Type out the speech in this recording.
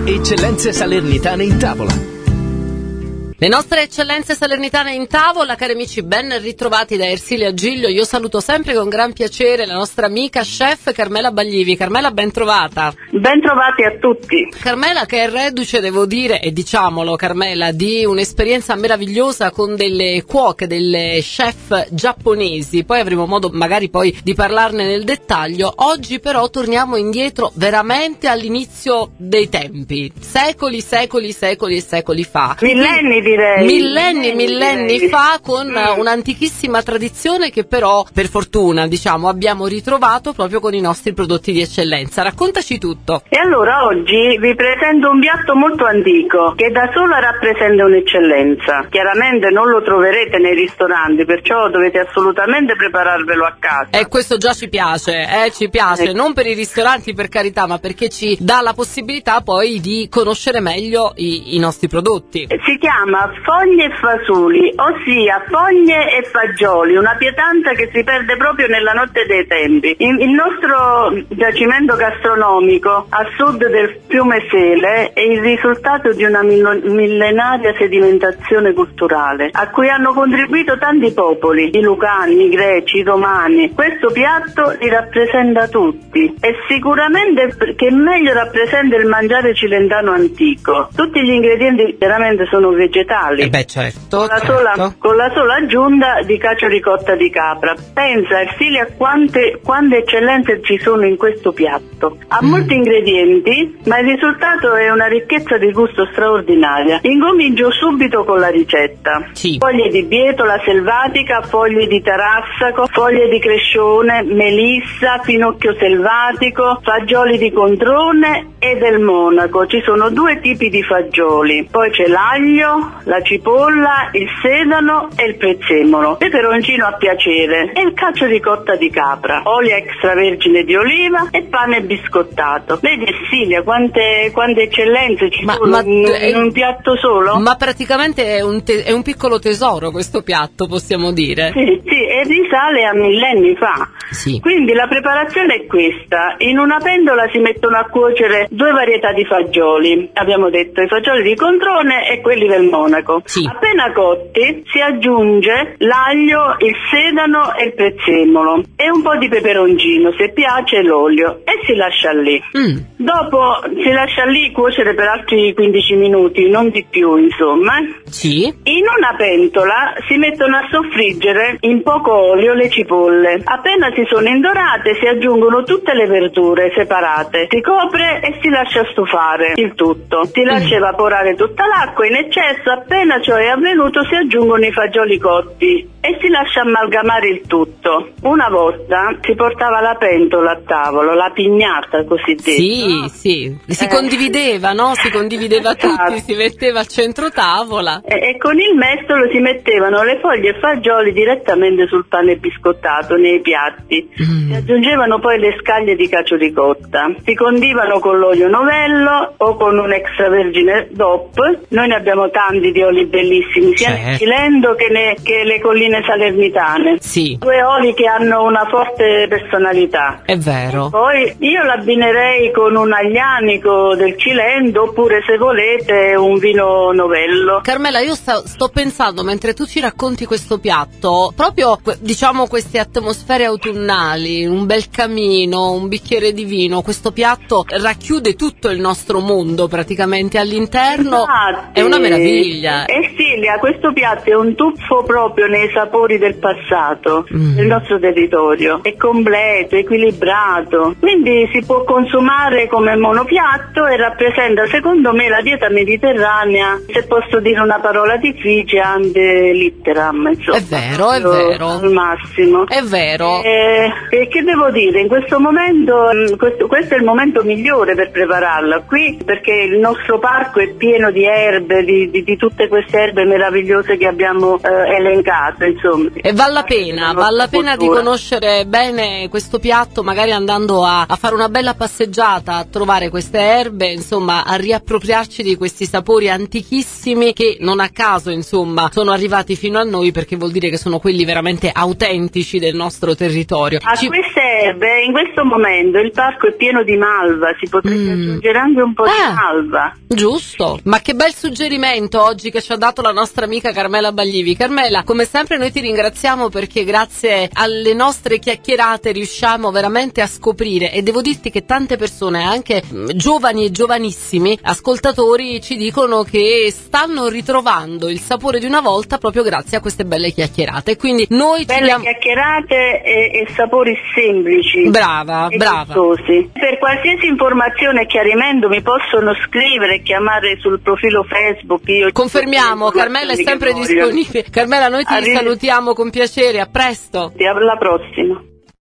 Eccellenze salernitane in tavola. Le nostre eccellenze salernitane in tavola, cari amici, ben ritrovati da Ersilia Giglio. Io saluto sempre con gran piacere la nostra amica chef Carmela Baglivi. Carmela, ben trovata. Ben trovati a tutti. Carmela, che è reduce, devo dire, e diciamolo Carmela, di un'esperienza meravigliosa con delle cuoche, delle chef giapponesi. Poi avremo modo magari poi di parlarne nel dettaglio. Oggi però torniamo indietro veramente all'inizio dei tempi. Secoli e secoli fa. Millenni, direi. Millenni fa, con un'antichissima tradizione che però, per fortuna, diciamo, abbiamo ritrovato proprio con i nostri prodotti di eccellenza. Raccontaci tutto. E allora oggi vi presento un piatto molto antico che da sola rappresenta un'eccellenza. Chiaramente non lo troverete nei ristoranti, perciò dovete assolutamente prepararvelo a casa. E questo già ci piace, non per i ristoranti, per carità, ma perché ci dà la possibilità poi di conoscere meglio i nostri prodotti. Si chiama foglie e fasoli, ossia foglie e fagioli, una pietanza che si perde proprio nella notte dei tempi. Il nostro giacimento gastronomico a sud del fiume Sele è il risultato di una millenaria sedimentazione culturale a cui hanno contribuito tanti popoli, i Lucani, i Greci, i Romani. Questo piatto li rappresenta tutti e sicuramente che meglio rappresenta il mangiare cilentano antico. Tutti gli ingredienti veramente sono vegetali. Certo. Con la sola aggiunta di cacio ricotta di capra. Pensa, Ersilia, quante eccellenze ci sono in questo piatto. Ha molti ingredienti, ma il risultato è una ricchezza di gusto straordinaria. Incomincio subito con la ricetta. Sì. Foglie di bietola selvatica, foglie di tarassaco, foglie di crescione, melissa, finocchio selvatico, fagioli di controne e del monaco. Ci sono due tipi di fagioli. Poi c'è l'aglio, la cipolla, il sedano e il prezzemolo, peperoncino a piacere e il cacio ricotta di capra, olio extravergine di oliva e pane biscottato. Vedi Ersilia quante eccellenze ci sono in un piatto solo? Ma praticamente è un piccolo tesoro questo piatto, possiamo dire. Sì, e risale a millenni fa. Sì. Quindi la preparazione è questa: in una pentola si mettono a cuocere due varietà di fagioli, abbiamo detto i fagioli di controne e quelli del monaco. Sì. Appena cotti si aggiunge l'aglio, il sedano e il prezzemolo e un po' di peperoncino, se piace, l'olio, e si lascia lì. Dopo si lascia lì cuocere per altri 15 minuti, non di più, insomma. Sì. In una pentola si mettono a soffriggere in poco olio le cipolle. Appena si sono indorate si aggiungono tutte le verdure separate, si copre e si lascia stufare il tutto. Si lascia evaporare tutta l'acqua in eccesso. Appena ciò è avvenuto si aggiungono i fagioli cotti e si lascia amalgamare il tutto. Una volta si portava la pentola a tavolo, la pignata cosiddetta. Sì. Si condivideva, no? Si condivideva tutti, si metteva al centro tavola. E con il mestolo si mettevano le foglie e fagioli direttamente sul pane biscottato nei piatti. Si aggiungevano poi le scaglie di cacio ricotta. Si condivano con l'olio novello o con un extravergine DOP. Noi ne abbiamo tanti di oli bellissimi, sia nel Cilento che le colline salernitane. Sì. Due oli che hanno una forte personalità. È vero. Poi io l'abbinerei con un aglianico del Cilento, oppure se volete un vino novello. Carmela, io sto pensando, mentre tu ci racconti questo piatto, proprio diciamo queste atmosfere autunnali, un bel camino, un bicchiere di vino, questo piatto racchiude tutto il nostro mondo praticamente all'interno. Infatti, è una meraviglia. Ersilia, questo piatto è un tuffo proprio nei sapori del passato del nostro territorio. È completo, equilibrato, quindi si può consumare come monopiatto e rappresenta, secondo me, la dieta mediterranea, se posso dire una parola difficile, ante litteram, insomma. È vero. Al massimo. È vero. E che devo dire, in questo momento, questo è il momento migliore per prepararla qui, perché il nostro parco è pieno di erbe, di tutte queste erbe meravigliose che abbiamo elencato, insomma. E vale la pena di conoscere bene questo piatto, magari andando a fare una bella passeggiata, a trovare queste erbe, insomma, a riappropriarci di questi sapori antichissimi che non a caso, insomma, sono arrivati fino a noi, perché vuol dire che sono quelli veramente autentici del nostro territorio. Queste erbe, in questo momento il parco è pieno di malva, si potrebbe aggiungere anche un po' di malva. Giusto, ma che bel suggerimento oggi che ci ha dato la nostra amica Carmela Baglivi. Carmela, come sempre noi ti ringraziamo, perché grazie alle nostre chiacchierate riusciamo veramente a scoprire, e devo dirti che tante persone, anche giovani e giovanissimi ascoltatori, ci dicono che stanno ritrovando il sapore di una volta proprio grazie a queste belle chiacchierate. Quindi noi chiacchierate e sapori semplici. Brava. Gustosi. Per qualsiasi informazione e chiarimento mi possono scrivere e chiamare sul profilo Facebook. Io confermiamo, Carmela è sempre disponibile. Carmela, noi ti salutiamo con piacere, a presto. Alla prossima.